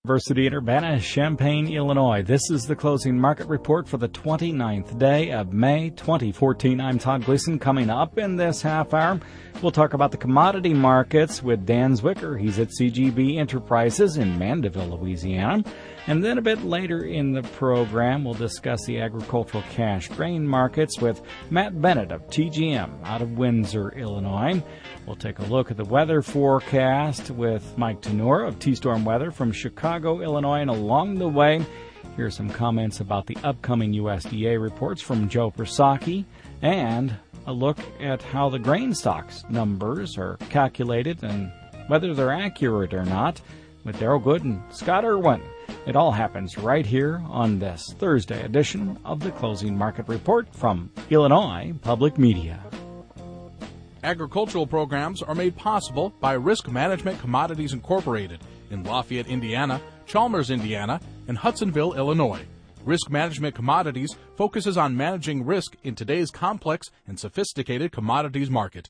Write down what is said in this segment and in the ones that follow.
University in Urbana-Champaign, Illinois. This is the closing market report for the 29th day of May 2014. I'm Todd Gleason. Coming up in this half hour, we'll talk about the commodity markets with Dan Zwicker. He's at CGB Enterprises in Mandeville, Louisiana. And then a bit later in the program, we'll discuss the agricultural cash grain markets with Matt Bennett of TGM out of Windsor, Illinois. We'll take a look at the weather forecast with Mike Tenor of T-Storm Weather from Chicago, Illinois. And along the way, here's some comments about the upcoming USDA reports from Joe Persaki and a look at how the grain stocks numbers are calculated and whether they're accurate or not with Daryl Good and Scott Irwin. It all happens right here on this Thursday edition of the Closing Market Report from Illinois Public Media. Agricultural programs are made possible by Risk Management Commodities Incorporated in Lafayette, Indiana, Chalmers, Indiana, and Hudsonville, Illinois. Risk Management Commodities focuses on managing risk in today's complex and sophisticated commodities market.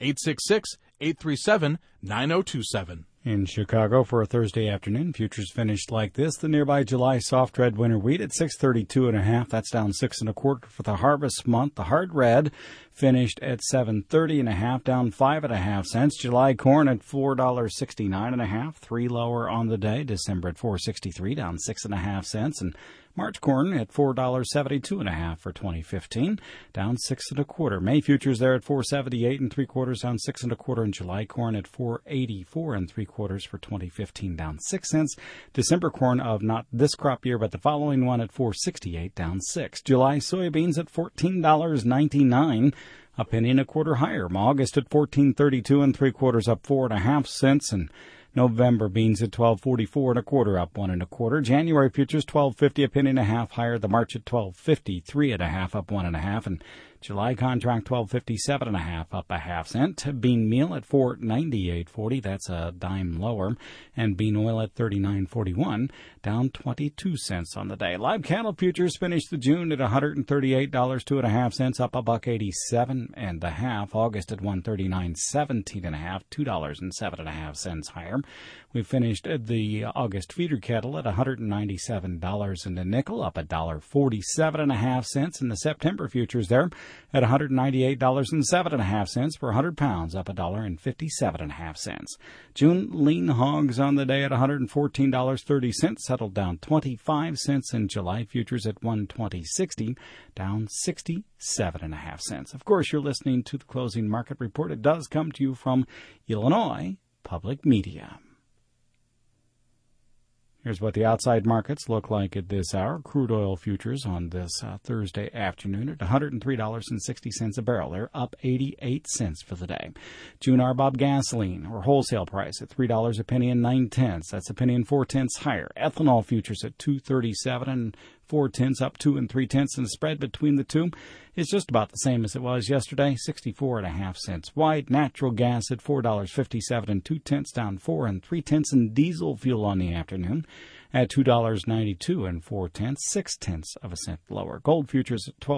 866-837-9027. In Chicago for a Thursday afternoon, futures finished like this. The nearby July soft red winter wheat at 632.5. That's down 6 1/4 for the harvest month. The hard red finished at 730.5, down 5.5 cents. July corn at $4.69.5, 3 lower on the day. December at $4.63, down 6.5 cents, and March corn at $4.72.5 for 2015, down 6 1/4. May futures there at $4.78 3/4, down 6 1/4, and July corn at $4.84 3/4 for 2015, down 6 cents. December corn of not this crop year, but the following one at $4.68, down 6. July soybeans at $14.99. a penny and a quarter higher. August at $14.32 3/4, up 4.5 cents, and November beans at $12.44 1/4, up 1 1/4. January futures $12.50, a penny and a half higher. The March at $12.53 1/2, up 1 1/2, and July contract $12.57 1/2, up a half cent. Bean meal at $4.9840, that's a dime lower, and bean oil at $39.41, down 22 cents on the day. Live cattle futures finished the June at $138 2.5 up $1.87 1/2. August at $139.17 1/2, $2.07 higher. We finished the August feeder cattle at $197 and a nickel, up $1.47 1/2, and the September futures there at $198.07 1/2 for 100 pounds, up $1.57 1/2. June lean hogs on the day at $114.30, settled down 25 cents, and July futures at $120.60, down 67 1/2 cents. Of course, you're listening to the Closing Market Report. It does come to you from Illinois Public Media. Here's what the outside markets look like at this hour. Crude oil futures on this Thursday afternoon at $103.60 a barrel. They're up 88 cents for the day. June RBOB gasoline, or wholesale price, at $3 a penny and 9 cents. That's a penny and 4 cents higher. Ethanol futures at $2.37 4/10, up 2 3/10, and the spread between the two is just about the same as it was yesterday, 64.5 cents wide. Natural gas at $4.57 2/10, down 4 3/10, and diesel fuel on the afternoon at $2.92 4/10, 0.6 of a cent lower. Gold futures at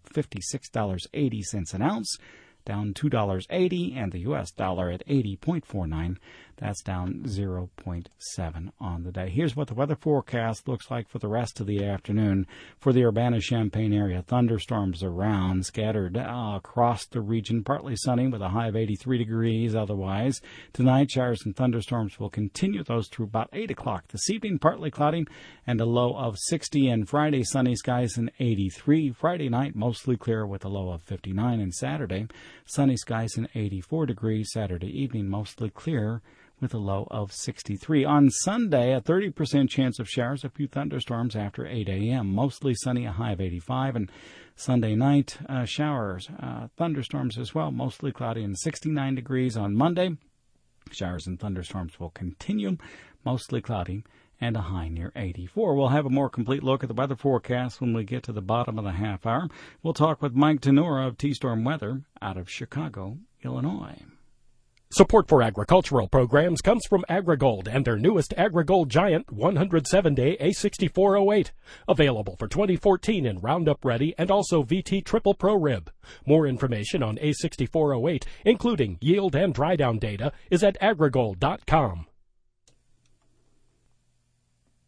$1,256.80 an ounce, down $2.80, and the U.S. dollar at 80.49. That's down 0.7 on the day. Here's what the weather forecast looks like for the rest of the afternoon for the Urbana-Champaign area. Thunderstorms around, scattered across the region. Partly sunny with a high of 83 degrees otherwise. Tonight, showers and thunderstorms will continue those through about 8 o'clock. This evening, partly cloudy and a low of 60. And Friday, sunny skies and 83. Friday night, mostly clear with a low of 59. And Saturday, sunny skies and 84 degrees. Saturday evening, mostly clear with a low of 63. On Sunday, a 30% chance of showers, a few thunderstorms after 8 a.m. Mostly sunny, a high of 85. And Sunday night, showers, thunderstorms as well, mostly cloudy and 69 degrees. On Monday, showers and thunderstorms will continue, mostly cloudy and a high near 84. We'll have a more complete look at the weather forecast when we get to the bottom of the half hour. We'll talk with Mike Tenor of T-Storm Weather out of Chicago, Illinois. Support for agricultural programs comes from AgriGold and their newest AgriGold Giant 107-day A6408. Available for 2014 in Roundup Ready and also VT Triple Pro Rib. More information on A6408, including yield and dry down data, is at agrigold.com.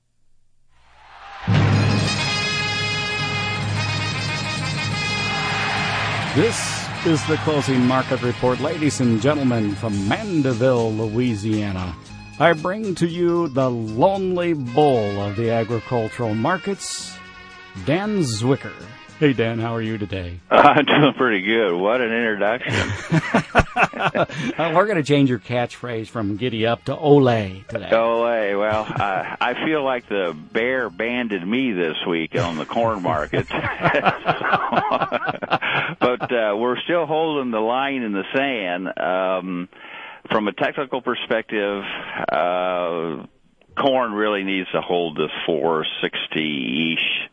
This is the closing market report, ladies and gentlemen, from Mandeville, Louisiana. I bring to you the lonely bull of the agricultural markets, Dan Zwicker. Hey, Dan, how are you today? I'm doing pretty good. What an introduction. We're going to change your catchphrase from giddy up to ole today. Ole. Well, I feel like the bear banded me this week on the corn market. But we're still holding the line in the sand. From a technical perspective, corn really needs to hold this 460-ish.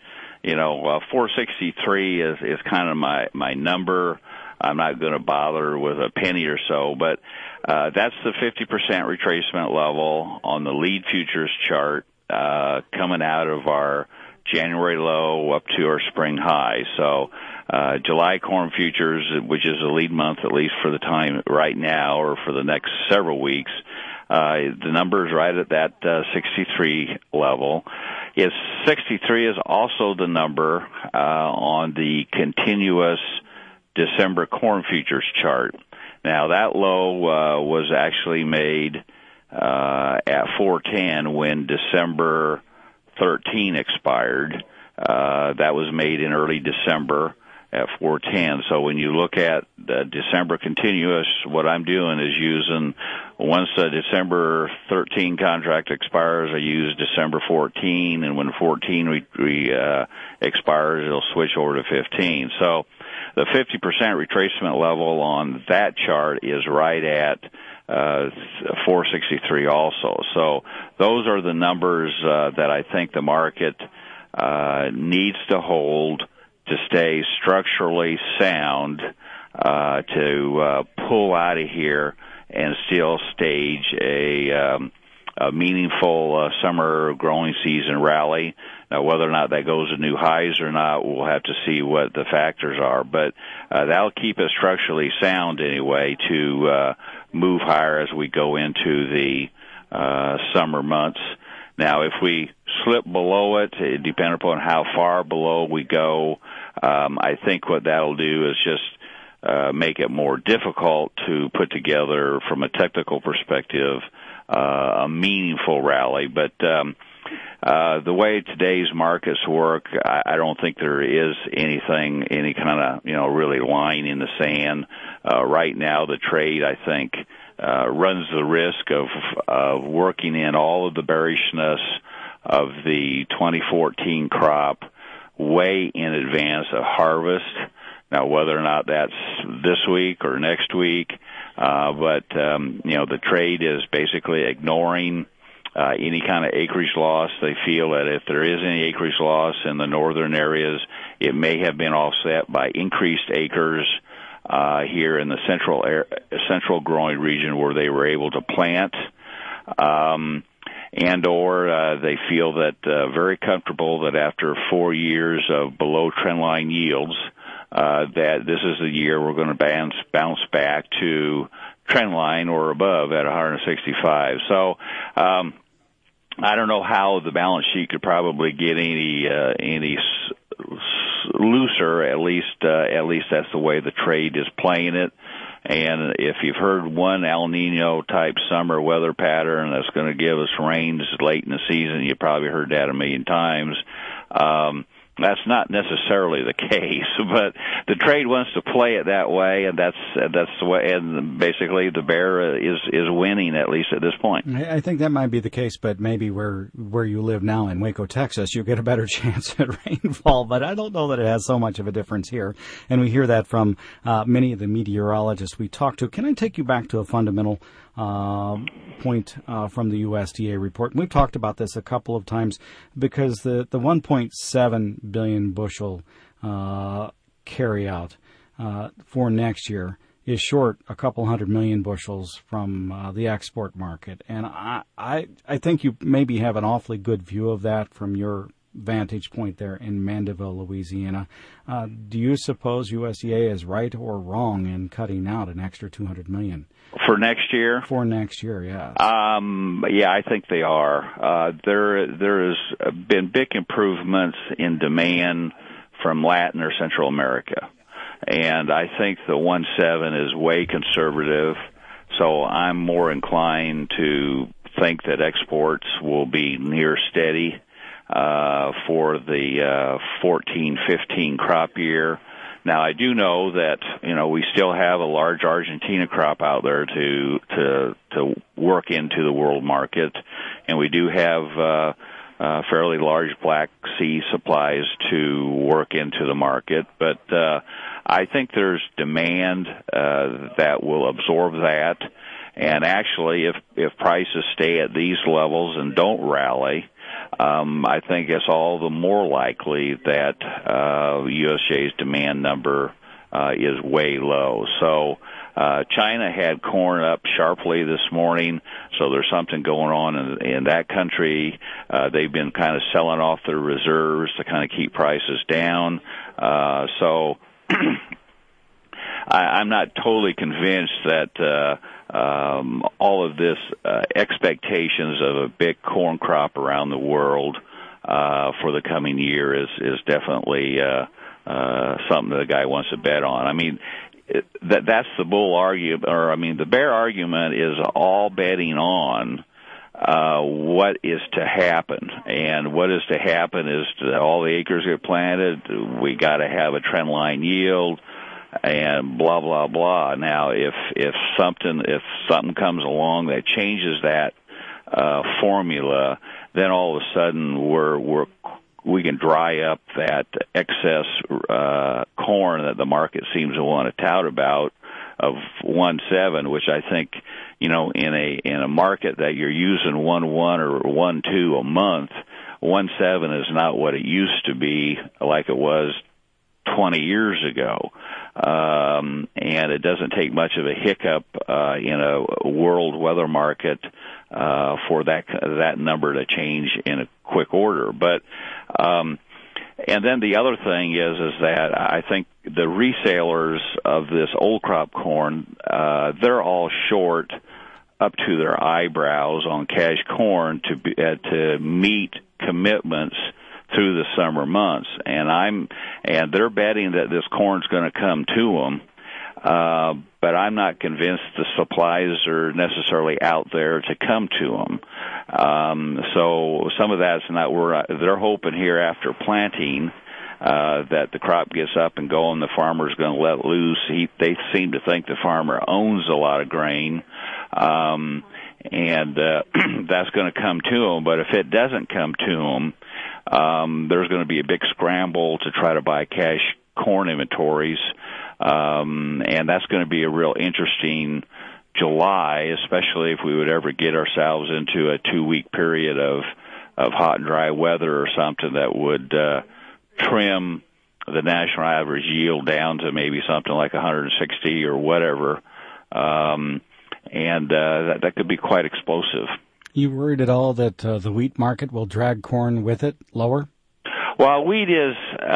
463 is kind of my number. I'm not going to bother with a penny or so, but that's the 50% retracement level on the lead futures chart coming out of our January low up to our spring high. So July corn futures, which is the lead month at least for the time right now or for the next several weeks, the number is right at that 63 level. 63 is also the number on the continuous December corn futures chart. Now, that low was actually made at 410 when December 13 expired. That was made in early December at 410. So when you look at the December continuous, what I'm doing is using, once the December 13 contract expires, I use December 14, and when 14 expires, it'll switch over to 15. So the 50% retracement level on that chart is right at 463 also. So those are the numbers that I think the market needs to hold to stay structurally sound, to pull out of here and still stage a meaningful summer growing season rally. Now, whether or not that goes to new highs or not, we'll have to see what the factors are. But that'll keep us structurally sound anyway to move higher as we go into the summer months. Now, if we slip below it, depending upon how far below we go, I think what that'll do is just make it more difficult to put together, from a technical perspective, a meaningful rally. But the way today's markets work, I don't think there is any kind of, really line in the sand. Right now, the trade, I think, runs the risk of working in all of the bearishness of the 2014 crop way in advance of harvest. Now, whether or not that's this week or next week, but the trade is basically ignoring any kind of acreage loss. They feel that if there is any acreage loss in the northern areas, it may have been offset by increased acres here in the central growing region where they were able to plant, and or they feel that very comfortable that after 4 years of below trendline yields, that this is the year we're going to bounce back to trendline or above at 165. So I don't know how the balance sheet could probably get any looser. At least that's the way the trade is playing it. And if you've heard one El Nino type summer weather pattern that's going to give us rains late in the season, you probably heard that a million times. That's not necessarily the case, but the trade wants to play it that way, and that's the way. And basically, the bear is winning, at least at this point. I think that might be the case, but maybe where you live now in Waco, Texas, you get a better chance at rainfall. But I don't know that it has so much of a difference here, and we hear that from many of the meteorologists we talk to. Can I take you back to a fundamental point from the USDA report? And we've talked about this a couple of times, because the 1.7 billion bushel carryout for next year is short a couple 100 million bushels from the export market. And I think you maybe have an awfully good view of that from your vantage point there in Mandeville, Louisiana. Do you suppose USDA is right or wrong in cutting out an extra 200 million? For next year? For next year, yeah. Yeah, I think they are. There has been big improvements in demand from Latin or Central America. and I think the 1.7 is way conservative. So I'm more inclined to think that exports will be near steady for the 14-15 crop year. Now, I do know that, we still have a large Argentina crop out there to work into the world market, and we do have fairly large Black Sea supplies to work into the market. But I think there's demand that will absorb that. And actually, if prices stay at these levels and don't rally, I think it's all the more likely that USDA's demand number is way low. So China had corn up sharply this morning, so there's something going on in that country. They've been kind of selling off their reserves to kind of keep prices down. So I'm not totally convinced that all of this expectations of a big corn crop around the world for the coming year is definitely something that a guy wants to bet on. I mean, that's the bull argument, the bear argument is all betting on what is to happen. And what is to happen is that all the acres get planted, we got to have a trend line yield, and blah blah blah. Now, if something comes along that changes that formula, then all of a sudden we can dry up that excess corn that the market seems to want to tout about of 1.7, which I think, in a market that you're using 1.1 or 1.2 a month, 1.7 is not what it used to be like it was 20 years ago. And it doesn't take much of a hiccup in a world weather market for that number to change in a quick order. But and then the other thing is that I think the resellers of this old crop corn, they're all short up to their eyebrows on cash corn to meet commitments through the summer months, and they're betting that this corn's going to come to them, but I'm not convinced the supplies are necessarily out there to come to them. So some of that's not where they're hoping here after planting that the crop gets up and going, the farmer's going to let loose. They seem to think the farmer owns a lot of grain, and that's going to come to them. But if it doesn't come to them, there's going to be a big scramble to try to buy cash corn inventories, and that's going to be a real interesting July, especially if we would ever get ourselves into a 2-week period of hot and dry weather or something that would trim the national average yield down to maybe something like 160 or whatever, and that could be quite explosive. You worried at all that the wheat market will drag corn with it lower? Well, wheat is,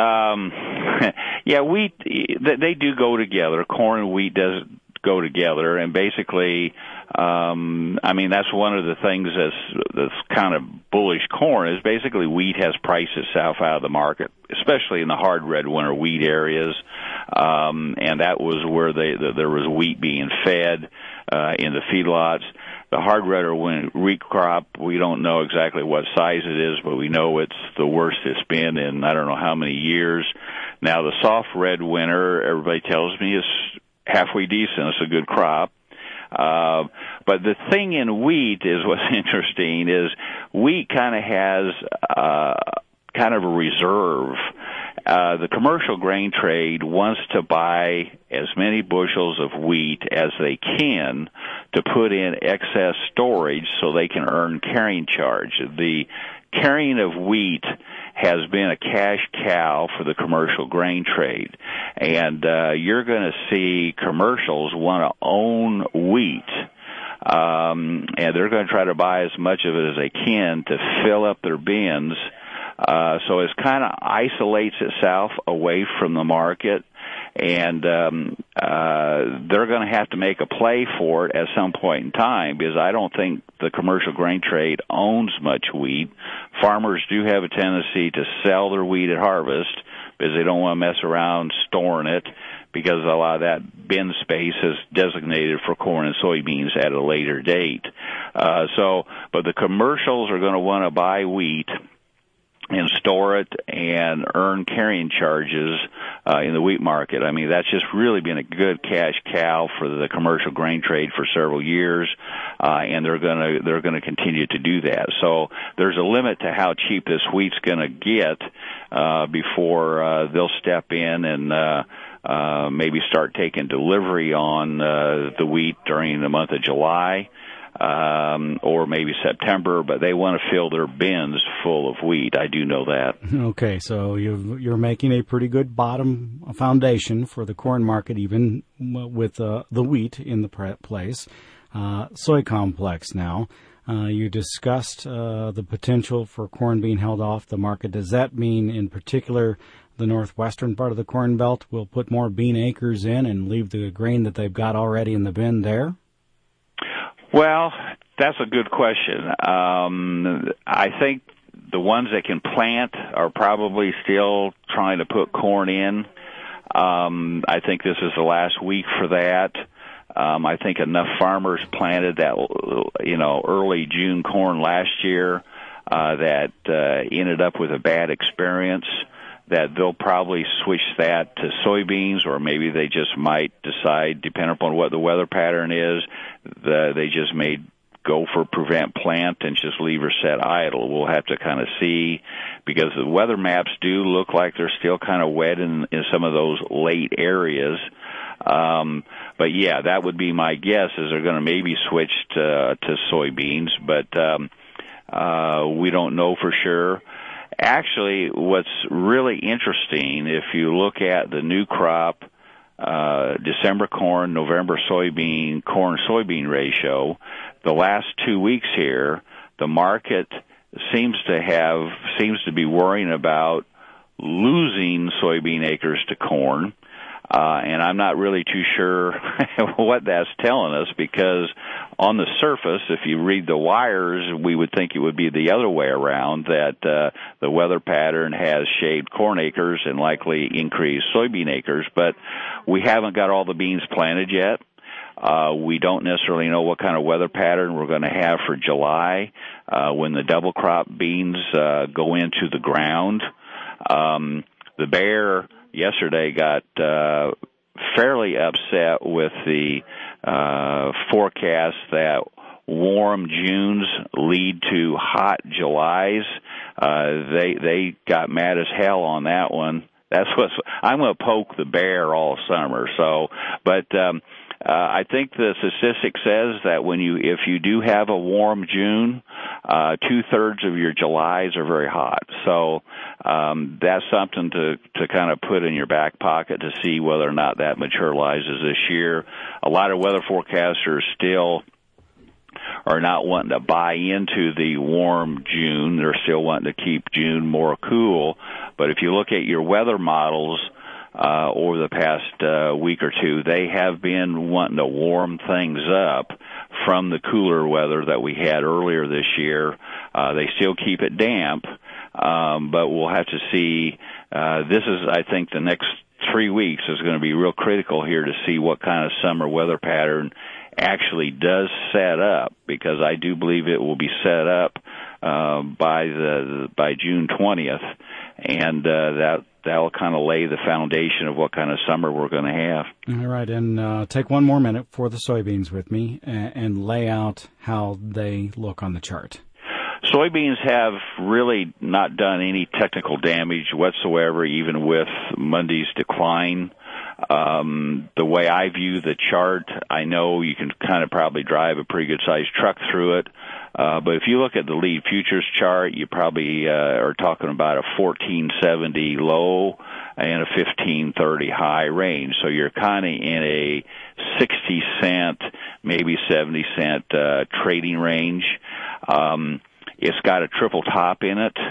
wheat, they do go together. Corn and wheat does go together, and basically, that's one of the things that's kind of bullish corn is basically wheat has priced itself out of the market, especially in the hard red winter wheat areas, and that was where there was wheat being fed in the feedlots. The hard red wheat crop, we don't know exactly what size it is, but we know it's the worst it's been in I don't know how many years. Now, the soft red winter, everybody tells me, is halfway decent. It's a good crop. But the thing in wheat is what's interesting is wheat kind of has kind of a reserve. The commercial grain trade wants to buy as many bushels of wheat as they can to put in excess storage so they can earn carrying charge. The carrying of wheat has been a cash cow for the commercial grain trade, and you're going to see commercials want to own wheat, and they're going to try to buy as much of it as they can to fill up their bins. So it kind of isolates itself away from the market, and they're going to have to make a play for it at some point in time, because I don't think the commercial grain trade owns much wheat. Farmers do have a tendency to sell their wheat at harvest because they don't want to mess around storing it, because a lot of that bin space is designated for corn and soybeans at a later date. But the commercials are going to want to buy wheat and store it and earn carrying charges in the wheat market. I mean, that's just really been a good cash cow for the commercial grain trade for several years, and they're going to continue to do that. So there's a limit to how cheap this wheat's going to get before they'll step in and maybe start taking delivery on the wheat during the month of July. Or maybe September, but they want to fill their bins full of wheat. I do know that. Okay, so you're making a pretty good bottom foundation for the corn market, even with the wheat in the place. Soy complex now. You discussed the potential for corn being held off the market. Does that mean, in particular, the northwestern part of the Corn Belt will put more bean acres in and leave the grain that they've got already in the bin there? Well, that's a good question. I think the ones that can plant are probably still trying to put corn in. I think this is the last week for that. I think enough farmers planted that, early June corn last year that ended up with a bad experience, that they'll probably switch that to soybeans, or maybe they just might decide, depending upon what the weather pattern is, they just may go for prevent plant and just leave her set idle. We'll have to kind of see, because the weather maps do look like they're still kind of wet in some of those late areas. But yeah, that would be my guess, is they're going to maybe switch to soybeans, but we don't know for sure. Actually, what's really interesting, if you look at the new crop, December corn, November soybean, corn-soybean ratio, the last 2 weeks here, the market seems to be worrying about losing soybean acres to corn. And I'm not really too sure what that's telling us, because on the surface, if you read the wires, we would think it would be the other way around, that the weather pattern has shaved corn acres and likely increased soybean acres. But we haven't got all the beans planted yet. We don't necessarily know what kind of weather pattern we're going to have for July when the double crop beans go into the ground. The Bear yesterday got fairly upset with the forecast that warm Junes lead to hot Julys. They got mad as hell on that one. I'm going to poke the bear all summer. But I think the statistic says that if you do have a warm June, 2/3 of your Julys are very hot. So that's something to kind of put in your back pocket to see whether or not that materializes this year. A lot of weather forecasters still are not wanting to buy into the warm June. They're still wanting to keep June more cool. But if you look at your weather models over the past week or two, they have been wanting to warm things up from the cooler weather that we had earlier this year. They still keep it damp, but we'll have to see. I think the next 3 weeks is going to be real critical here to see what kind of summer weather pattern actually does set up, because I do believe it will be set up by June 20th, and that'll kind of lay the foundation of what kind of summer we're going to have. All right, and take one more minute for the soybeans with me and lay out how they look on the chart. Soybeans have really not done any technical damage whatsoever, even with Monday's decline. The way I view the chart, I know you can kind of probably drive a pretty good-sized truck through it, but if you look at the lead futures chart, you probably are talking about a 1470 low and a 1530 high range. So you're kind of in a 60 cent, maybe 70 cent trading range. It's got a triple top in it,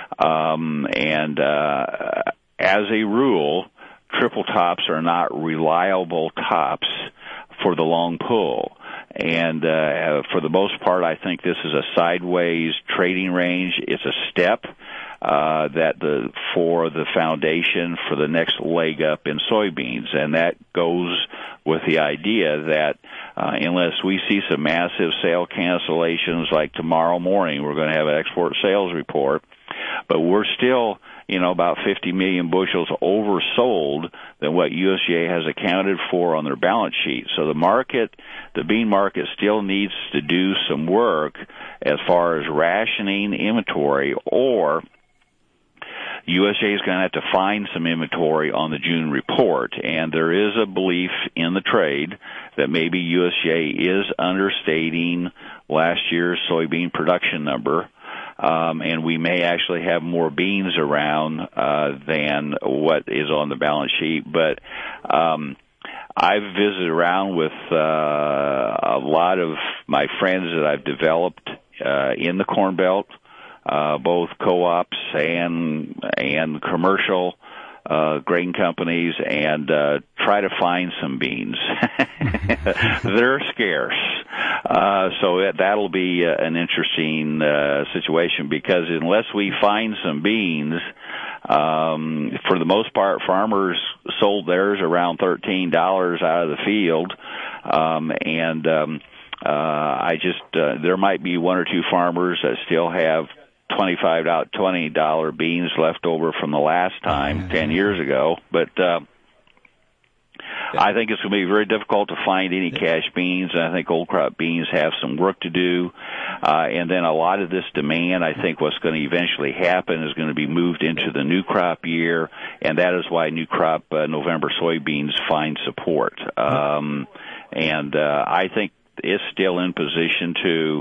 and as a rule, triple tops are not reliable tops for the long pull. And for the most part, I think this is a sideways trading range. It's a step. for the foundation for the next leg up in soybeans, and that goes with the idea that unless we see some massive sale cancellations, like tomorrow morning, we're going to have an export sales report, but we're still, about 50 million bushels oversold than what USDA has accounted for on their balance sheet. So the bean market still needs to do some work as far as rationing inventory, or USDA is going to have to find some inventory on the June report, and there is a belief in the trade that maybe USDA is understating last year's soybean production number, and we may actually have more beans around than what is on the balance sheet. But I've visited around with a lot of my friends that I've developed in the Corn Belt, both co-ops and commercial grain companies, and try to find some beans. They're scarce. So that'll be an interesting situation, because unless we find some beans, for the most part, farmers sold theirs around $13 out of the field, there might be one or two farmers that still have $20 beans left over from the last time 10 years ago, but I think it's going to be very difficult to find any cash beans, and I think old crop beans have some work to do. And then a lot of this demand, I think what's going to eventually happen is going to be moved into the new crop year, and that is why new crop November soybeans find support. I think it's still in position to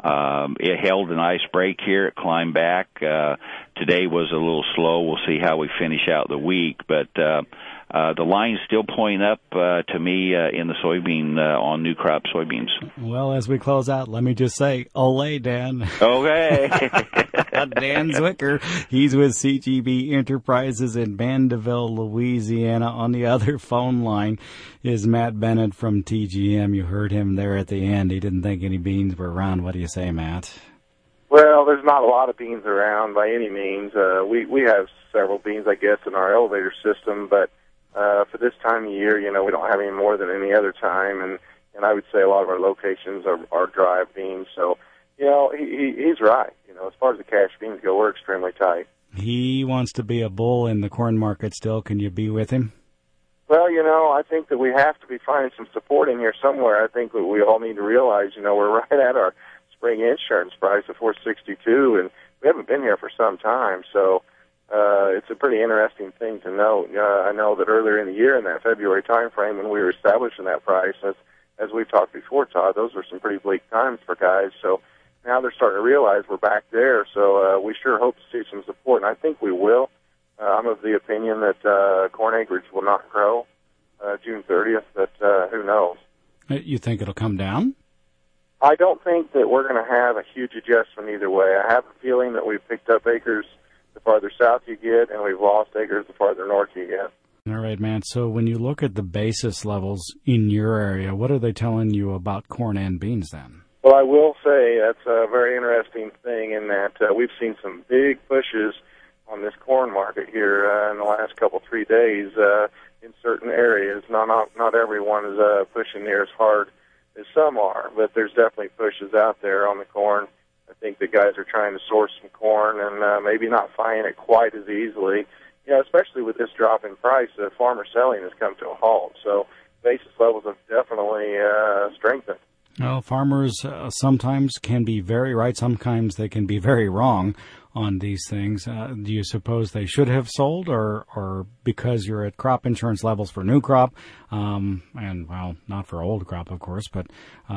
it held a nice break here. It climbed back. Today was a little slow. We'll see how we finish out the week, but the line's still pointing up to me in the soybean on new crop soybeans. Well, as we close out, let me just say, ole, Dan. Okay. Dan Zwicker, he's with CGB Enterprises in Mandeville, Louisiana. On the other phone line is Matt Bennett from TGM. You heard him there at the end. He didn't think any beans were around. What do you say, Matt? Well, there's not a lot of beans around by any means. We have several beans, I guess, in our elevator system, but for this time of year, we don't have any more than any other time, and I would say a lot of our locations are dry beans. So, he's right. As far as the cash beans go, we're extremely tight. He wants to be a bull in the corn market still. Can you be with him? Well, I think that we have to be finding some support in here somewhere. I think that we all need to realize, we're right at our spring insurance price of $4.62, and we haven't been here for some time. So it's a pretty interesting thing to note. I know that earlier in the year, in that February time frame, when we were establishing that price, as we've talked before, Todd, those were some pretty bleak times for guys. So now they're starting to realize we're back there. So we sure hope to see some support, and I think we will. I'm of the opinion that corn acreage will not grow June 30th, but who knows? You think it'll come down? I don't think that we're going to have a huge adjustment either way. I have a feeling that we've picked up acres the farther south you get, and we've lost acres the farther north you get. All right, man. So when you look at the basis levels in your area, what are they telling you about corn and beans then? Well, I will say that's a very interesting thing in that we've seen some big pushes on this corn market here in the last 3 days in certain areas. Not everyone is pushing near as hard as some are, but there's definitely pushes out there on the corn. I think the guys are trying to source some corn and maybe not finding it quite as easily. Especially with this drop in price, farmer selling has come to a halt. So basis levels have definitely strengthened. Well, farmers sometimes can be very right. Sometimes they can be very wrong on these things. Do you suppose they should have sold, or because you're at crop insurance levels for new crop, and, well, not for old crop, of course, but,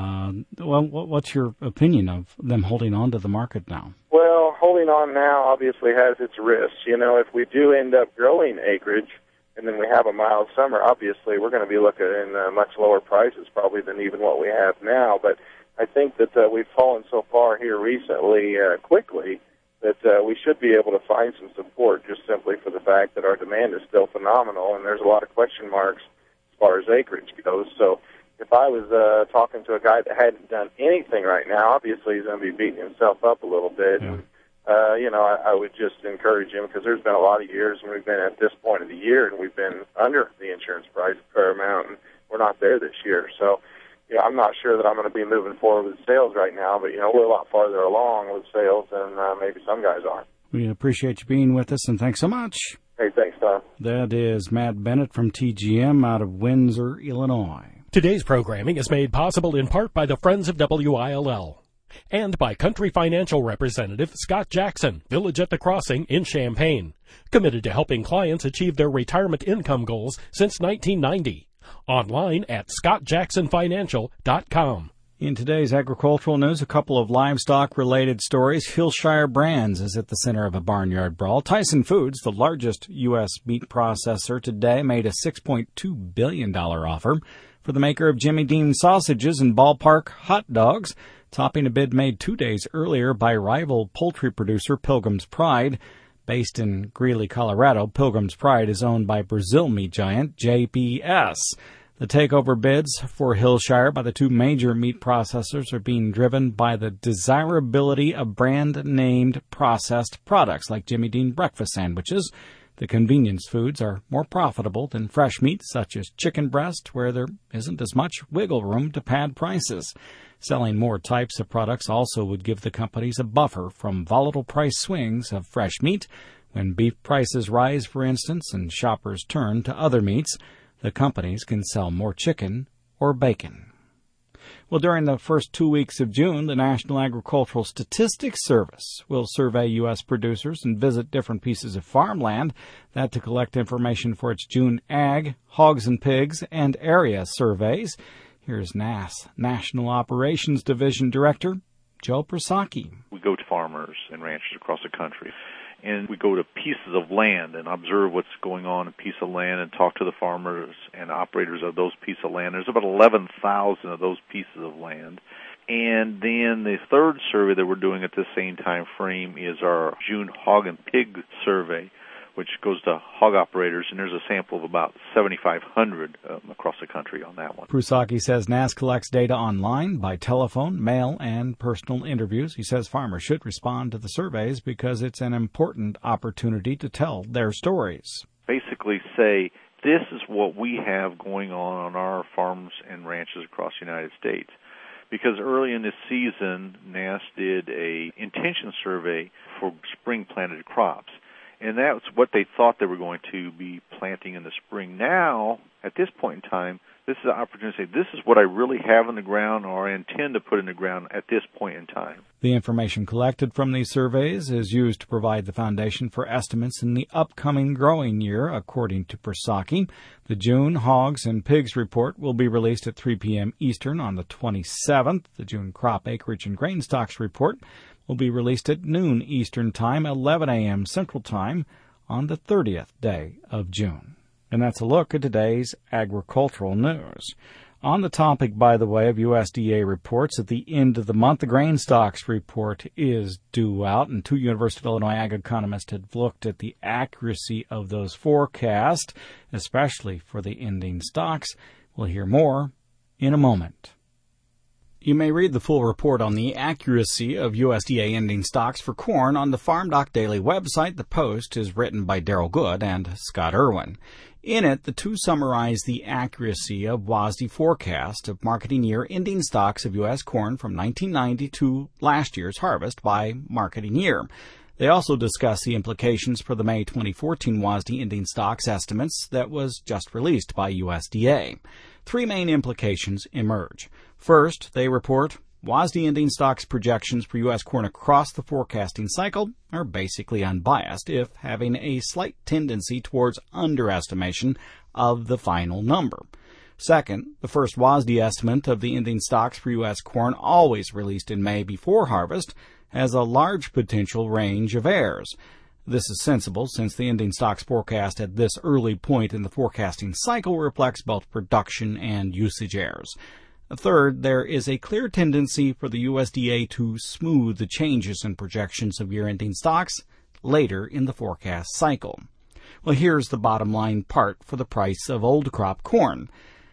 what's your opinion of them holding on to the market now? Well, holding on now obviously has its risks. If we do end up growing acreage and then we have a mild summer, obviously we're going to be looking in much lower prices probably than even what we have now. But I think that we've fallen so far here recently quickly that we should be able to find some support just simply for the fact that our demand is still phenomenal and there's a lot of question marks as far as acreage goes. So if I was talking to a guy that hadn't done anything right now, obviously he's going to be beating himself up a little bit. Yeah. I would just encourage him, because there's been a lot of years when we've been at this point of the year and we've been under the insurance price per amount, and we're not there this year. So, I'm not sure that I'm going to be moving forward with sales right now, but, we're a lot farther along with sales than maybe some guys are. We appreciate you being with us, and thanks so much. Hey, thanks, Tom. That is Matt Bennett from TGM out of Windsor, Illinois. Today's programming is made possible in part by the Friends of WILL and by Country Financial Representative Scott Jackson, Village at the Crossing in Champaign, committed to helping clients achieve their retirement income goals since 1990. Online at scottjacksonfinancial.com. In today's agricultural news, a couple of livestock-related stories. Hillshire Brands is at the center of a barnyard brawl. Tyson Foods, the largest U.S. meat processor today, made a $6.2 billion offer for the maker of Jimmy Dean sausages and Ballpark hot dogs, topping a bid made 2 days earlier by rival poultry producer Pilgrim's Pride. Based in Greeley, Colorado, Pilgrim's Pride is owned by Brazil meat giant JBS. The takeover bids for Hillshire by the two major meat processors are being driven by the desirability of brand-named processed products like Jimmy Dean breakfast sandwiches. The convenience foods are more profitable than fresh meats such as chicken breast, where there isn't as much wiggle room to pad prices. Selling more types of products also would give the companies a buffer from volatile price swings of fresh meat. When beef prices rise, for instance, and shoppers turn to other meats, the companies can sell more chicken or bacon. Well, during the first 2 weeks of June, the National Agricultural Statistics Service will survey U.S. producers and visit different pieces of farmland, that to collect information for its June Ag, Hogs and Pigs, and Area surveys. Here's NASS National Operations Division Director Joe Prasaki. We go to farmers and ranchers across the country, and we go to pieces of land and observe what's going on in a piece of land and talk to the farmers and operators of those pieces of land. There's about 11,000 of those pieces of land. And then the third survey that we're doing at the same time frame is our June Hog and Pig survey, which goes to hog operators, and there's a sample of about 7,500 across the country on that one. Prusaki says NASS collects data online, by telephone, mail, and personal interviews. He says farmers should respond to the surveys because it's an important opportunity to tell their stories. Basically say, this is what we have going on our farms and ranches across the United States. Because early in this season, NASS did a intention survey for spring planted crops. And that's what they thought they were going to be planting in the spring. Now, at this point in time, this is an opportunity to say, this is what I really have in the ground or I intend to put in the ground at this point in time. The information collected from these surveys is used to provide the foundation for estimates in the upcoming growing year, according to Prasaki. The June Hogs and Pigs report will be released at 3 p.m. Eastern on the 27th. The June Crop Acreage and Grain Stocks report will be released at noon Eastern Time, 11 a.m. Central Time on the 30th day of June. And that's a look at today's agricultural news. On the topic, by the way, of USDA reports, at the end of the month, the grain stocks report is due out, and two University of Illinois ag economists have looked at the accuracy of those forecasts, especially for the ending stocks. We'll hear more in a moment. You may read the full report on the accuracy of USDA ending stocks for corn on the Farm Doc Daily website. The post is written by Daryl Good and Scott Irwin. In it, the two summarize the accuracy of WASDE forecast of marketing year ending stocks of U.S. corn from 1990 to last year's harvest by marketing year. They also discuss the implications for the May 2014 WASDE ending stocks estimates that was just released by USDA. Three main implications emerge. First, they report WASDE ending stocks projections for U.S. corn across the forecasting cycle are basically unbiased, if having a slight tendency towards underestimation of the final number. Second, the first WASDE estimate of the ending stocks for U.S. corn, always released in May before harvest, has a large potential range of errors. This is sensible since the ending stocks forecast at this early point in the forecasting cycle reflects both production and usage errors. Third, there is a clear tendency for the USDA to smooth the changes in projections of year-ending stocks later in the forecast cycle. Well, here's the bottom line part for the price of old crop corn.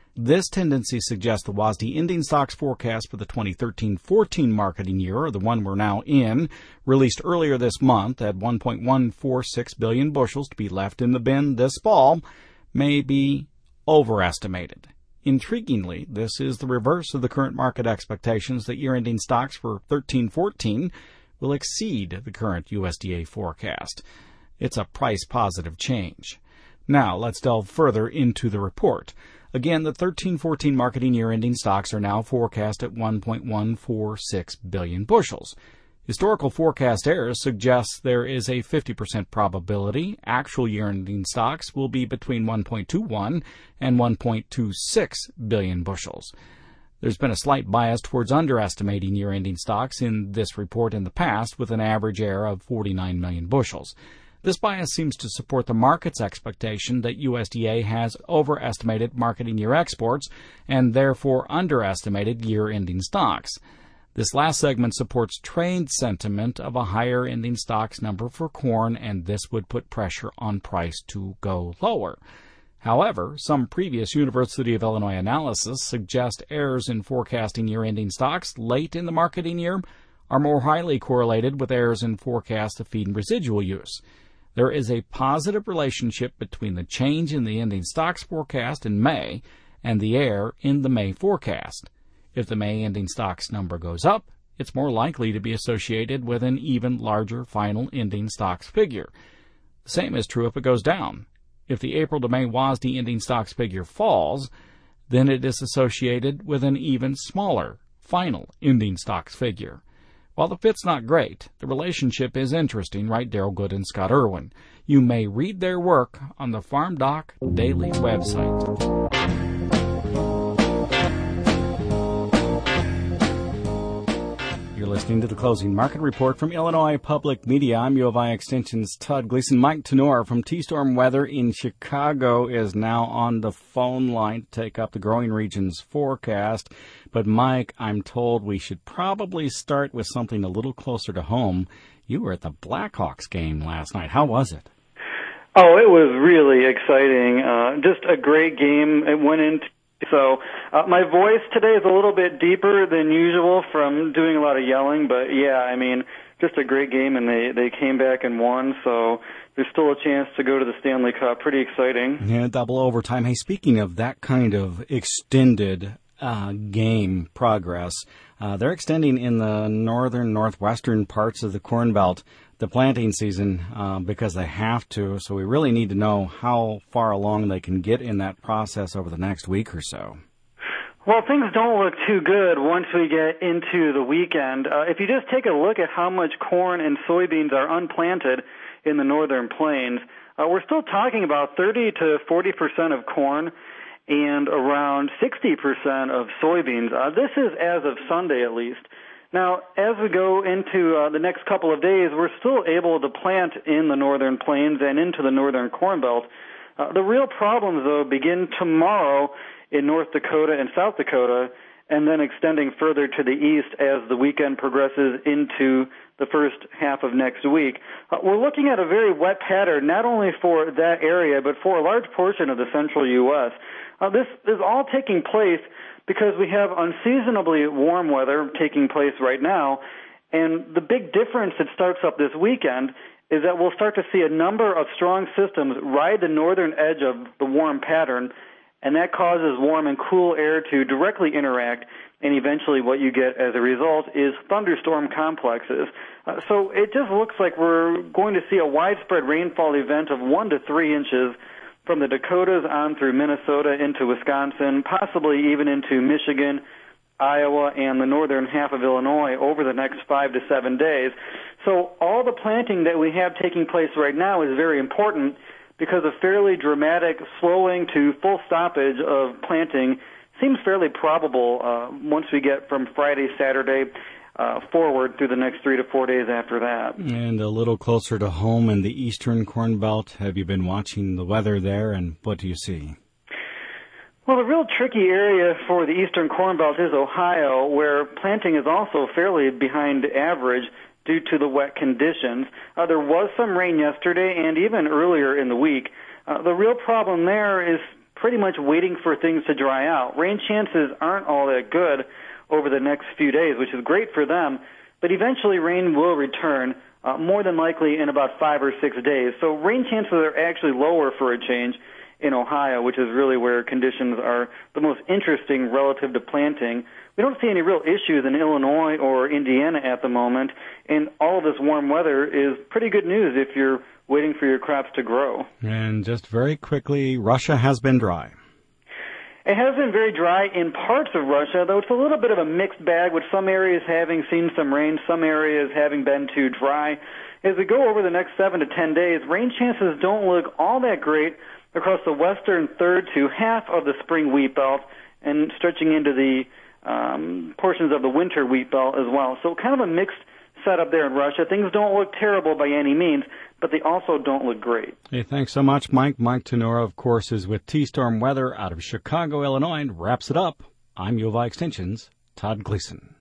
This tendency suggests the WASDE ending stocks forecast for the 2013-14 marketing year, or the one we're now in, released earlier this month at 1.146 billion bushels to be left in the bin this fall, may be overestimated. Intriguingly, this is the reverse of the current market expectations that year-ending stocks for 13-14 will exceed the current USDA forecast. It's a price-positive change. Now, let's delve further into the report. Again, the 13-14 marketing year-ending stocks are now forecast at 1.146 billion bushels. Historical forecast errors suggest there is a 50% probability actual year-ending stocks will be between 1.21 and 1.26 billion bushels. There's been a slight bias towards underestimating year-ending stocks in this report in the past, with an average error of 49 million bushels. This bias seems to support the market's expectation that USDA has overestimated marketing year exports and therefore underestimated year-ending stocks. This last segment supports trade sentiment of a higher ending stocks number for corn, and this would put pressure on price to go lower. However, some previous University of Illinois analysis suggest errors in forecasting year-ending stocks late in the marketing year are more highly correlated with errors in forecasts of feed and residual use. There is a positive relationship between the change in the ending stocks forecast in May and the error in the May forecast. If the May ending stocks number goes up, it's more likely to be associated with an even larger final ending stocks figure. The same is true if it goes down. If the April to May WASDE ending stocks figure falls, then it is associated with an even smaller final ending stocks figure. While the fit's not great, the relationship is interesting, write Daryl Good and Scott Irwin. You may read their work on the Farm Doc Daily website. You're listening to the Closing Market Report from Illinois Public Media. I'm U of I Extension's Todd Gleason. Mike Tenor from T-Storm Weather in Chicago is now on the phone line to take up the growing region's forecast. But Mike, I'm told we should probably start with something a little closer to home. You were at the Blackhawks game last night. How was it? Oh, it was really exciting. Just a great game. It went into my voice today is a little bit deeper than usual from doing a lot of yelling, but yeah, I mean, just a great game, and they came back and won, so there's still a chance to go to the Stanley Cup. Pretty exciting. Yeah, double overtime. Hey, speaking of that kind of extended game progress, they're extending in the northwestern parts of the Corn Belt the planting season because they have to, so we really need to know how far along they can get in that process over the next week or so. Well, things don't look too good once we get into the weekend. If you just take a look at how much corn and soybeans are unplanted in the northern plains, we're still talking about 30 to 40% of corn and around 60% of soybeans. This is as of Sunday at least. Now, as we go into the next couple of days, we're still able to plant in the northern plains and into the northern Corn Belt. The real problems, though, begin tomorrow in North Dakota and South Dakota, and then extending further to the east as the weekend progresses into the first half of next week. We're looking at a very wet pattern, not only for that area, but for a large portion of the central U.S. This is all taking place because we have unseasonably warm weather taking place right now, and the big difference that starts up this weekend is that we'll start to see a number of strong systems ride the northern edge of the warm pattern, and that causes warm and cool air to directly interact, and eventually what you get as a result is thunderstorm complexes. So it just looks like we're going to see a widespread rainfall event of 1 to 3 inches from the Dakotas on through Minnesota into Wisconsin, possibly even into Michigan, Iowa, and the northern half of Illinois over the next 5 to 7 days. So all the planting that we have taking place right now is very important because a fairly dramatic slowing to full stoppage of planting seems fairly probable once we get from Friday, Saturday, forward through the next 3 to 4 days after that. And a little closer to home in the eastern Corn Belt, have you been watching the weather there, and what do you see? Well, the real tricky area for the eastern Corn Belt is Ohio, where planting is also fairly behind average due to the wet conditions. There was some rain yesterday and even earlier in the week. The real problem there is pretty much waiting for things to dry out. Rain chances aren't all that good over the next few days, which is great for them, but eventually rain will return, more than likely in about 5 or 6 days. So rain chances are actually lower for a change in Ohio, which is really where conditions are the most interesting relative to planting. We don't see any real issues in Illinois or Indiana at the moment, and all of this warm weather is pretty good news if you're waiting for your crops to grow. And just very quickly, Russia has been dry. It has been very dry in parts of Russia, though it's a little bit of a mixed bag, with some areas having seen some rain, some areas having been too dry. As we go over the next 7 to 10 days, rain chances don't look all that great across the western third to half of the spring wheat belt and stretching into the portions of the winter wheat belt as well. So kind of a mixed setup there in Russia. Things don't look terrible by any means, but they also don't look great. Hey, thanks so much, Mike. Mike Tenora, of course, is with T-Storm Weather out of Chicago, Illinois, and wraps it up. I'm U of I Extension's Todd Gleason.